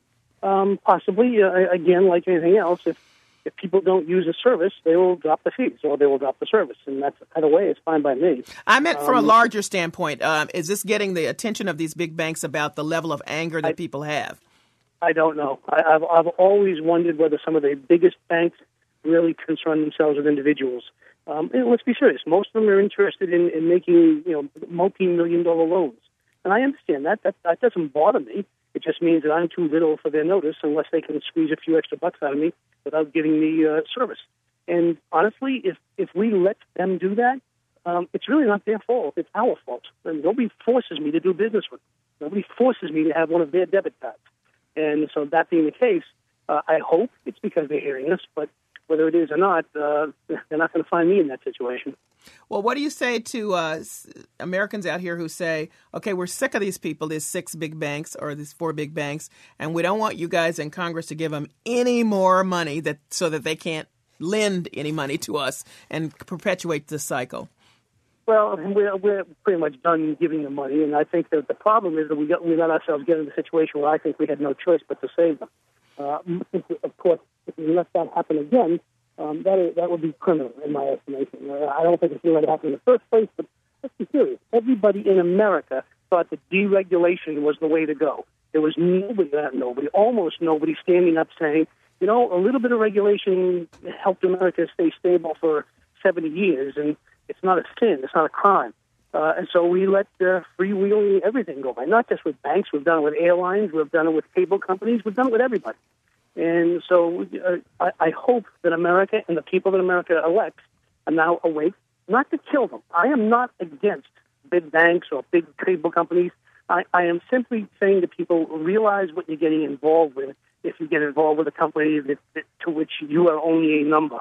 Um, possibly. Uh, again, like anything else, if If people don't use a service, they will drop the fees or they will drop the service. And that's, either way, it's fine by me. I meant from um, a larger standpoint. Um, is this getting the attention of these big banks about the level of anger that I, people have? I don't know. I, I've, I've always wondered whether some of the biggest banks really concern themselves with individuals. Um, and let's be serious. Most of them are interested in, in making, you know, multi-million dollar loans. And I understand that. That, that doesn't bother me. It just means that I'm too little for their notice unless they can squeeze a few extra bucks out of me without giving me uh, service. And honestly, if if we let them do that, um, it's really not their fault. It's our fault. And nobody forces me to do business with them. Nobody forces me to have one of their debit cards. And so that being the case, uh, I hope it's because they're hearing us, but whether it is or not, uh, they're not going to find me in that situation. Well, what do you say to uh, Americans out here who say, okay, we're sick of these people, these six big banks or these four big banks, and we don't want you guys in Congress to give them any more money that so that they can't lend any money to us and perpetuate this cycle? Well, we're, we're pretty much done giving them money, and I think that the problem is that we, got, we let ourselves get into a situation where I think we had no choice but to save them. Uh, of course, if we let that happen again, um, that is, that would be criminal in my estimation. Uh, I don't think it's going to happen in the first place, but let's be serious. Everybody in America thought that deregulation was the way to go. There was nobody, not nobody, almost nobody standing up saying, you know, a little bit of regulation helped America stay stable for seventy years, and it's not a sin, it's not a crime. Uh, and so we let uh, freewheeling everything go by, not just with banks. We've done it with airlines. We've done it with cable companies. We've done it with everybody. And so uh, I, I hope that America and the people that America elects are now awake, not to kill them. I am not against big banks or big cable companies. I, I am simply saying to people, realize what you're getting involved with if you get involved with a company that, that, to which you are only a number.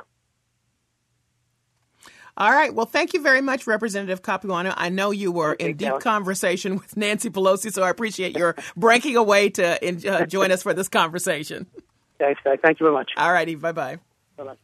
All right. Well, thank you very much, Representative Capuano. I know you were in deep conversation with Nancy Pelosi, so I appreciate your breaking away to in, uh, join us for this conversation. Thanks, Doug. Thank you very much. All righty. Bye-bye. Bye-bye.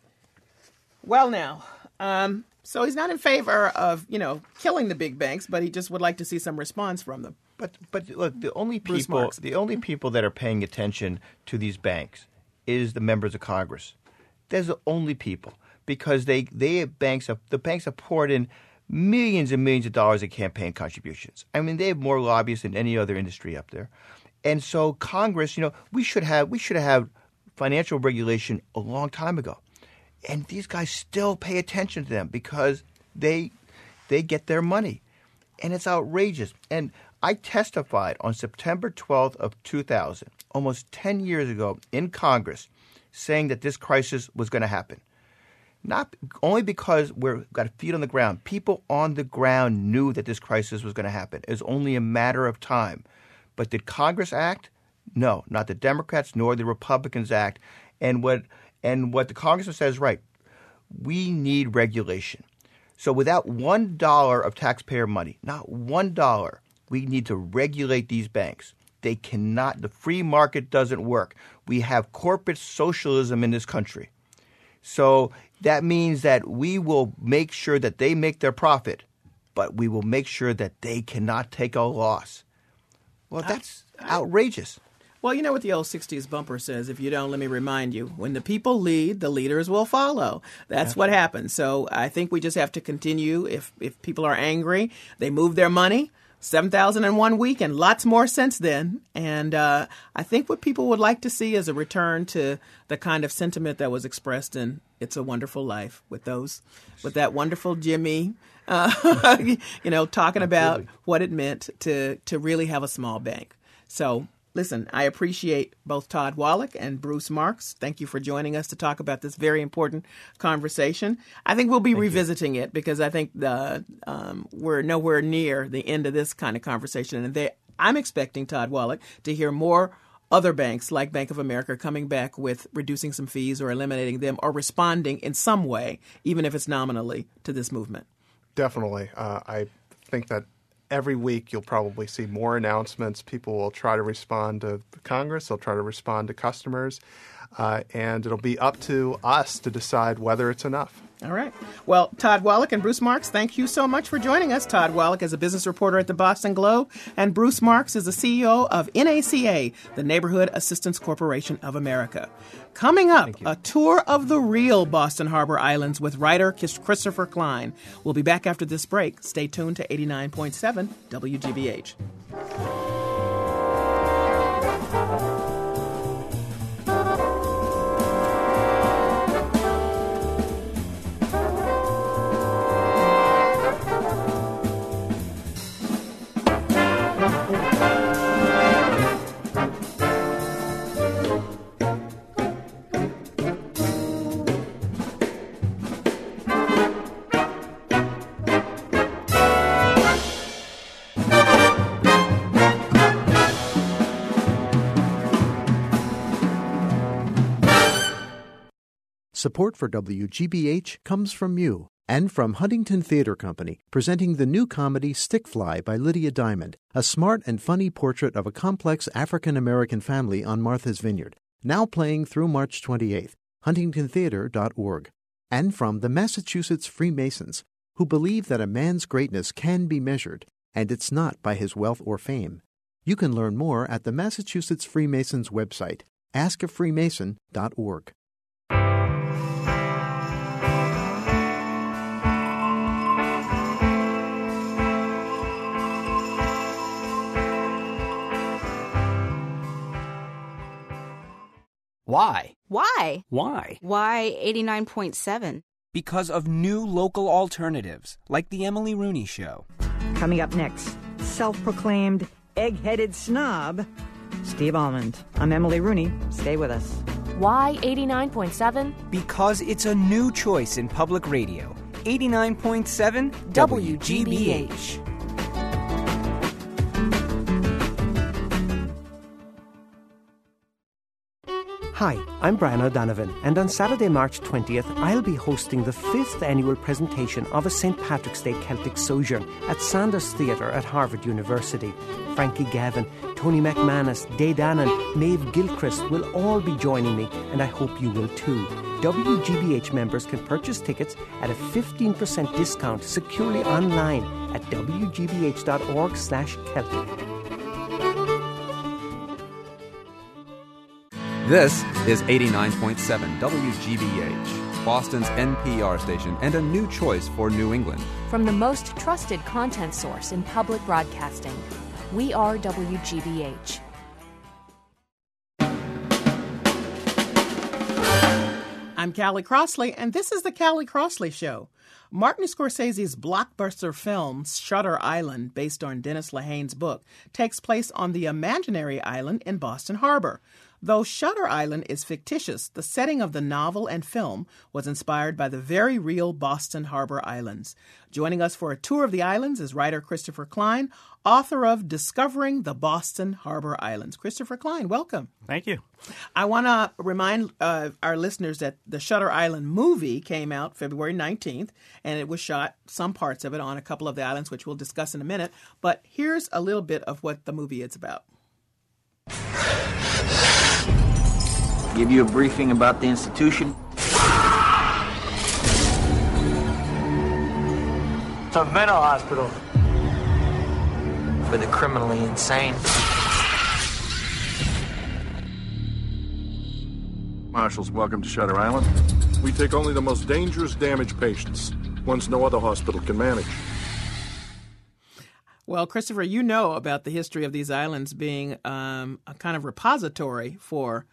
Well, now, um, so he's not in favor of, you know, killing the big banks, but he just would like to see some response from them. But but look, the only people the only people that are paying attention to these banks is the members of Congress. They're the only people. Because they, they banks have, the banks have poured in millions and millions of dollars in campaign contributions. I mean, they have more lobbyists than any other industry up there. And so Congress, you know, we should have we should have had financial regulation a long time ago. And these guys still pay attention to them because they they get their money. And it's outrageous. And I testified on September twelfth of two thousand, almost ten years ago in Congress, saying that this crisis was going to happen. Not only because we've got feet on the ground. People on the ground knew that this crisis was going to happen. It was only a matter of time. But did Congress act? No, not the Democrats nor the Republicans act. And what and what the congressman says is right. We need regulation. So without one dollar of taxpayer money, not one dollar, we need to regulate these banks. They cannot. The free market doesn't work. We have corporate socialism in this country. So that means that we will make sure that they make their profit, but we will make sure that they cannot take a loss. Well, that's outrageous. Well, you know what the old sixties bumper says, if you don't, let me remind you. When the people lead, the leaders will follow. That's what happens. So I think we just have to continue. If if people are angry, they move their money. seven thousand in one week and lots more since then. And uh, I think what people would like to see is a return to the kind of sentiment that was expressed in It's a Wonderful Life with those, with that wonderful Jimmy, uh, you know, talking about what it meant to, to really have a small bank. So listen, I appreciate both Todd Wallach and Bruce Marks. Thank you for joining us to talk about this very important conversation. I think we'll be Thank revisiting you. it because I think the, um, we're nowhere near the end of this kind of conversation. And they, I'm expecting, Todd Wallach, to hear more other banks like Bank of America coming back with reducing some fees or eliminating them or responding in some way, even if it's nominally, to this movement. Definitely. Uh, I think that every week you'll probably see more announcements. People will try to respond to Congress. They'll try to respond to customers. Uh, and it'll be up to us to decide whether it's enough. All right. Well, Todd Wallach and Bruce Marks, thank you so much for joining us. Todd Wallach is a business reporter at the Boston Globe, and Bruce Marks is the C E O of N A C A, the Neighborhood Assistance Corporation of America. Coming up, a tour of the real Boston Harbor Islands with writer Christopher Klein. We'll be back after this break. Stay tuned to eighty-nine point seven W G B H. Support for W G B H comes from you and from Huntington Theatre Company, presenting the new comedy Stickfly by Lydia Diamond, a smart and funny portrait of a complex African-American family on Martha's Vineyard, now playing through March twenty-eighth, huntington theatre dot org. And from the Massachusetts Freemasons, who believe that a man's greatness can be measured, and it's not by his wealth or fame. You can learn more at the Massachusetts Freemasons website, ask a freemason dot org. Why? Why? Why? Why eighty-nine point seven? Because of new local alternatives, like The Emily Rooney Show. Coming up next, self-proclaimed egg-headed snob, Steve Almond. I'm Emily Rooney. Stay with us. Why eighty-nine point seven? Because it's a new choice in public radio. eighty-nine point seven W G B H. Hi, I'm Brian O'Donovan, and on Saturday, March twentieth, I'll be hosting the fifth annual presentation of a Saint Patrick's Day Celtic Sojourn at Sanders Theatre at Harvard University. Frankie Gavin, Tony McManus, Day Dannon, Maeve Gilchrist will all be joining me, and I hope you will too. W G B H members can purchase tickets at a fifteen percent discount securely online at w g b h dot org slash Celtic. This is eighty-nine point seven W G B H, Boston's N P R station and a new choice for New England. From the most trusted content source in public broadcasting, we are W G B H. I'm Callie Crossley, and this is The Callie Crossley Show. Martin Scorsese's blockbuster film, Shutter Island, based on Dennis Lehane's book, takes place on the imaginary island in Boston Harbor. Though Shutter Island is fictitious, the setting of the novel and film was inspired by the very real Boston Harbor Islands. Joining us for a tour of the islands is writer Christopher Klein, author of Discovering the Boston Harbor Islands. Christopher Klein, welcome. Thank you. I want to remind uh, our listeners that the Shutter Island movie came out February nineteenth, and it was shot, some parts of it, on a couple of the islands, which we'll discuss in a minute. But here's a little bit of what the movie is about. Give you a briefing about the institution. It's a mental hospital for the criminally insane. Marshals, welcome to Shutter Island. We take only the most dangerous damaged patients, ones no other hospital can manage. Well, Christopher, you know about the history of these islands being um, a kind of repository for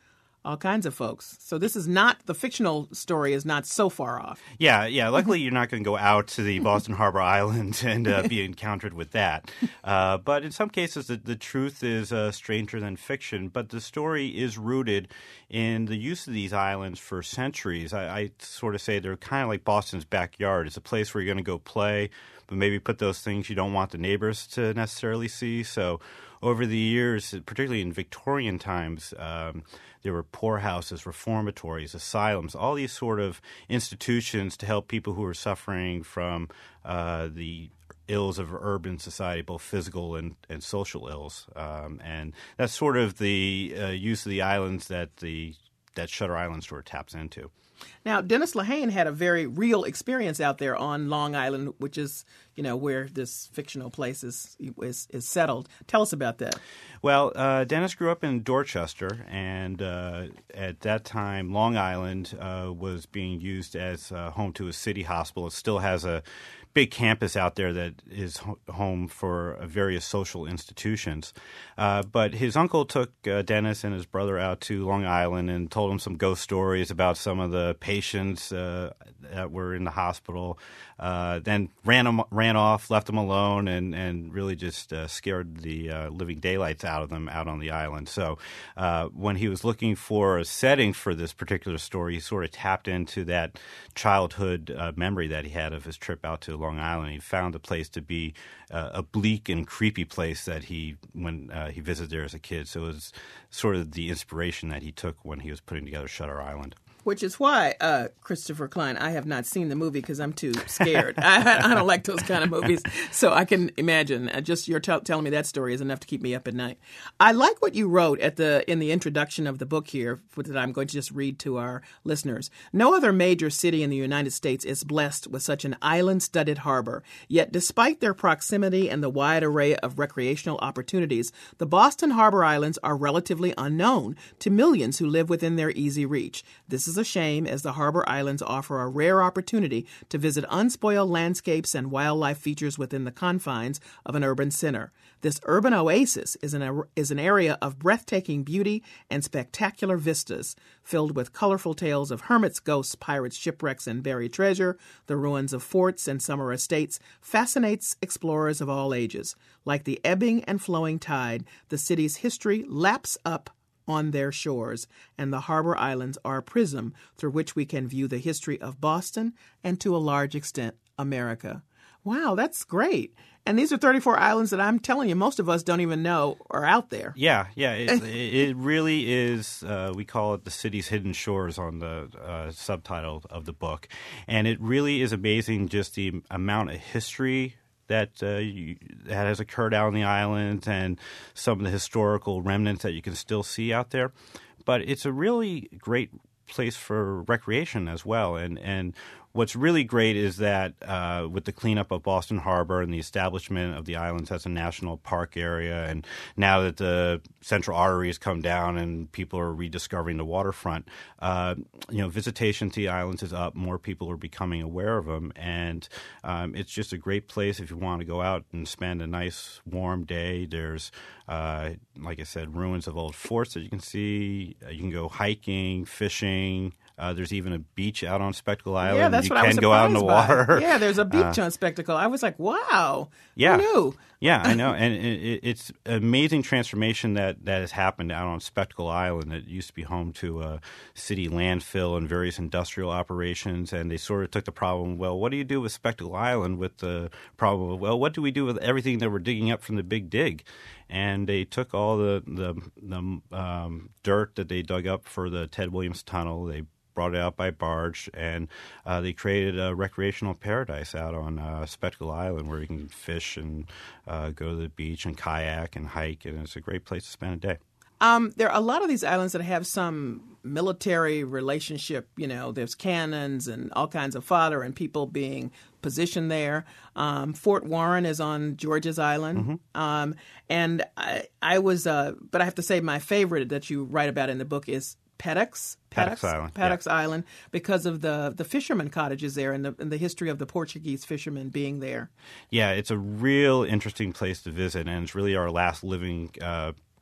all kinds of folks. So this is not, the fictional story is not so far off. Yeah, yeah. Luckily, you're not going to go out to the Boston Harbor Island and uh, be encountered with that. Uh, but in some cases, the, the truth is uh, stranger than fiction. But the story is rooted in the use of these islands for centuries. I, I sort of say they're kind of like Boston's backyard. It's a place where you're going to go play, but maybe put those things you don't want the neighbors to necessarily see. So over the years, particularly in Victorian times, um, there were poorhouses, reformatories, asylums, all these sort of institutions to help people who were suffering from uh, the ills of urban society, both physical and, and social ills. Um, and that's sort of the uh, use of the islands that the that Shutter Island story taps into. Now, Dennis Lehane had a very real experience out there on Long Island, which is, you know, where this fictional place is is, is settled. Tell us about that. Well, uh, Dennis grew up in Dorchester, and uh, at that time, Long Island uh, was being used as uh, home to a city hospital. It still has a big campus out there that is ho- home for various social institutions. Uh, but his uncle took uh, Dennis and his brother out to Long Island and told him some ghost stories about some of the patients uh, that were in the hospital. Uh, then ran him, ran off, left them alone, and, and really just uh, scared the uh, living daylights out of them out on the island. So uh, when he was looking for a setting for this particular story, he sort of tapped into that childhood uh, memory that he had of his trip out to Long Island. He found a place to be uh, a bleak and creepy place that he when uh, he visited there as a kid. So it was sort of the inspiration that he took when he was putting together Shutter Island. Which is why, uh, Christopher Klein, I have not seen the movie because I'm too scared. I, I don't like those kind of movies. So I can imagine. Uh, just your t- telling me that story is enough to keep me up at night. I like what you wrote at the in the introduction of the book here that I'm going to just read to our listeners. No other major city in the United States is blessed with such an island-studded harbor. Yet despite their proximity and the wide array of recreational opportunities, the Boston Harbor Islands are relatively unknown to millions who live within their easy reach. This is a shame, as the Harbor Islands offer a rare opportunity to visit unspoiled landscapes and wildlife features within the confines of an urban center. This urban oasis is an, is an area of breathtaking beauty and spectacular vistas, filled with colorful tales of hermits, ghosts, pirates, shipwrecks, and buried treasure. The ruins of forts and summer estates fascinates explorers of all ages. Like the ebbing and flowing tide, the city's history laps up on their shores, and the Harbor Islands are a prism through which we can view the history of Boston and, to a large extent, America. Wow, that's great. And these are thirty-four islands that I'm telling you, most of us don't even know are out there. Yeah, yeah. It, it really is, uh, we call it the city's hidden shores on the uh, subtitle of the book. And it really is amazing just the amount of history that uh, you, that has occurred out on the island and some of the historical remnants that you can still see out there. But it's a really great place for recreation as well. And, and what's really great is that uh, with the cleanup of Boston Harbor and the establishment of the islands as a national park area, and now that the central artery has come down and people are rediscovering the waterfront, uh, you know, visitation to the islands is up. More people are becoming aware of them, and um, it's just a great place if you want to go out and spend a nice warm day. There's, uh, like I said, ruins of old forts that you can see. Uh, you can go hiking, fishing. Uh, there's even a beach out on Spectacle Island. Yeah, that's you what I was can go out in the surprised by. water. Yeah, there's a beach Uh, on Spectacle. I was like, wow. Yeah. Who knew? Yeah, I know. And it, it's an amazing transformation that, that has happened out on Spectacle Island. It used to be home to a city landfill and various industrial operations. And they sort of took the problem, well, what do you do with Spectacle Island with the problem of, well, what do we do with everything that we're digging up from the Big Dig? And they took all the, the, the um, dirt that they dug up for the Ted Williams Tunnel. They brought it out by barge, and uh, they created a recreational paradise out on uh, Spectacle Island where you can fish and uh, go to the beach and kayak and hike, and it's a great place to spend a day. Um, there are a lot of these islands that have some military relationship. You know, there's cannons and all kinds of fodder and people being positioned there. Um, Fort Warren is on George's Island. Mm-hmm. Um, and I, I was, uh, but I have to say my favorite that you write about in the book is Paddocks, Paddocks Island, Paddocks yeah. Island, because of the the fishermen cottages there and the and the history of the Portuguese fishermen being there. Yeah, it's a real interesting place to visit, and it's really our last living uh,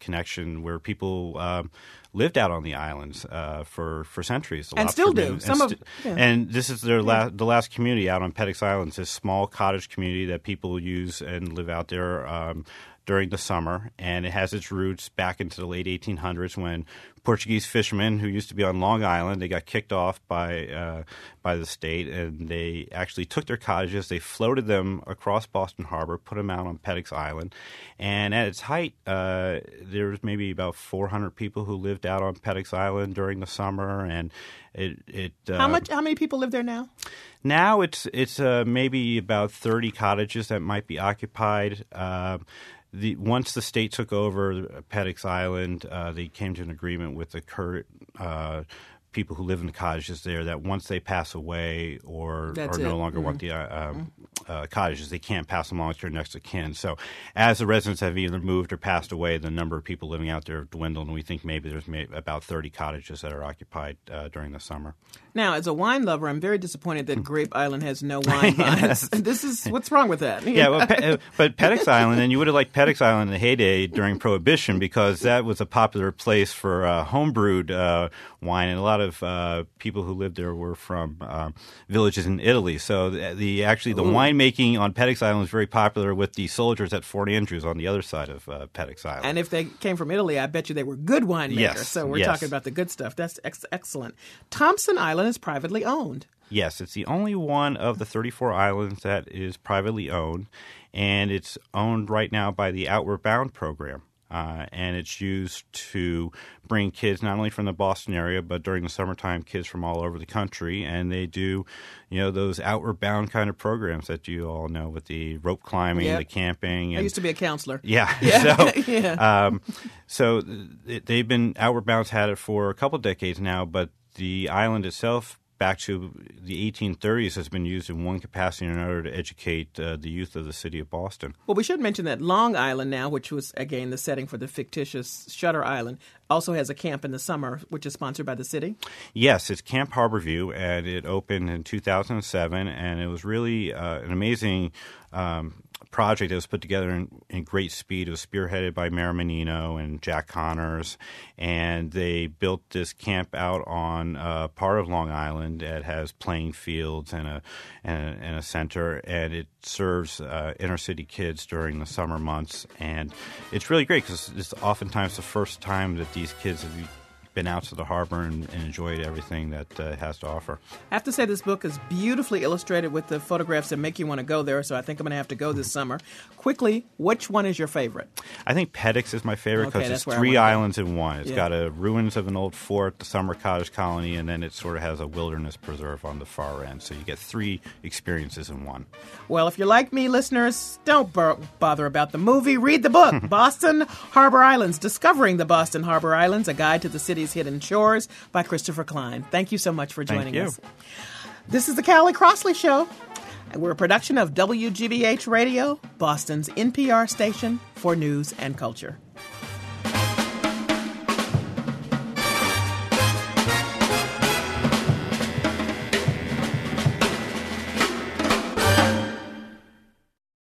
connection where people um, lived out on the islands uh, for for centuries. The And lobster still do. men- Some and, of- st- yeah. and this is their Yeah. la- the last community out on Petix Island. It's a small cottage community that people use and live out there um, during the summer, and it has its roots back into the late eighteen hundreds when Portuguese fishermen who used to be on Long Island, they got kicked off by uh, by the state, and they actually took their cottages, they floated them across Boston Harbor, put them out on Petix Island, and at its height, uh, there was maybe about four hundred people who lived out on Petix Island during the summer, and it. it uh, How much? How many people live there now? Now it's it's uh, maybe about thirty cottages that might be occupied. Uh, the once the state took over Petix Island, uh, they came to an agreement with the current uh, people who live in the cottages there that once they pass away or That's are no it. longer want Mhm. the uh, um, uh, cottages, they can't pass them along to their next of kin. So as the residents have either moved or passed away, the number of people living out there have dwindled, and we think maybe there's may- about thirty cottages that are occupied uh, during the summer. Now, as a wine lover, I'm very disappointed that Grape Island has no wine vines. This is what's wrong with that? Yeah, well, Pe- uh, but Petix Island, and you would have liked Petix Island in the heyday during Prohibition because that was a popular place for uh, homebrewed uh, wine, and a lot of uh, people who lived there were from uh, villages in Italy. So the, the actually the Ooh. winemaking on Petix Island was very popular with the soldiers at Fort Andrews on the other side of uh, Petix Island. And if they came from Italy, I bet you they were good winemakers. Yes, So we're yes. talking about the good stuff. That's ex- excellent. Thompson Island is privately owned. Yes, it's the only one of the thirty-four islands that is privately owned, and it's owned right now by the Outward Bound program. Uh, and it's used to bring kids not only from the Boston area, but during the summertime, kids from all over the country. And they do, you know, those Outward Bound kind of programs that you all know with the rope climbing, Yep. the camping. And, I used to be a counselor. Yeah. Yeah. So, Yeah. um, so th- they've been, Outward Bound's had it for a couple decades now, but the island itself, back to the eighteen thirties, has been used in one capacity or another to educate uh, the youth of the city of Boston. Well, we should mention that Long Island now, which was, again, the setting for the fictitious Shutter Island, also has a camp in the summer, which is sponsored by the city. Yes, it's Camp Harborview, and it opened in two thousand seven, and it was really uh, an amazing um, project that was put together in, in great speed. It was spearheaded by Mayor Menino and Jack Connors, and they built this camp out on uh, part of Long Island that has playing fields and a and a, and a center, and it serves uh, inner city kids during the summer months. And it's really great because it's oftentimes the first time that these kids have been out to the harbor and, and enjoyed everything that uh, it has to offer. I have to say this book is beautifully illustrated with the photographs that make you want to go there, so I think I'm going to have to go this summer. Quickly, which one is your favorite? I think Petix is my favorite because Okay, that's it's where I three wanna go. islands in one. It's Yeah. got a ruins of an old fort, the summer cottage colony, and then it sort of has a wilderness preserve on the far end. So you get three experiences in one. Well, if you're like me, listeners, don't bur- bother about the movie. Read the book, Boston Harbor Islands, Discovering the Boston Harbor Islands, A Guide to the City's Hidden Shores by Christopher Klein. Thank you so much for joining Thank you. us. This is the Callie Crossley Show. We're a production of W G B H Radio, Boston's N P R station for news and culture.